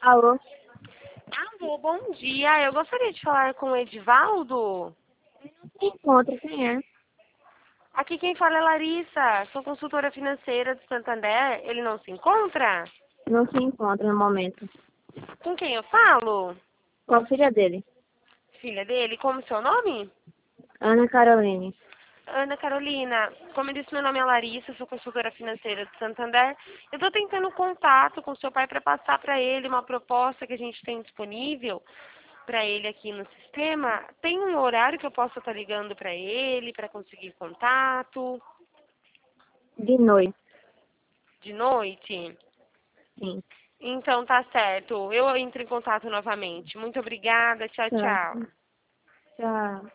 Alô? Alô, bom dia. Eu gostaria de falar com o Edivaldo. Se encontra, quem é? Aqui quem fala é Larissa. Sou consultora financeira do Santander. Ele não se encontra? Não se encontra no momento. Com quem eu falo? Com a filha dele, Filha dele. Como seu nome? Ana Caroline. Ana Carolina. Como eu disse, meu nome é Larissa. Sou consultora financeira do Santander. Eu estou tentando contato com seu pai para passar para ele uma proposta que a gente tem disponível para ele aqui no sistema. Tem um horário que eu possa estar ligando para ele, para conseguir contato? De noite, De noite? sim. Então tá certo. Eu entro em contato novamente. Muito obrigada. Tchau, Tá. tchau. Tchau.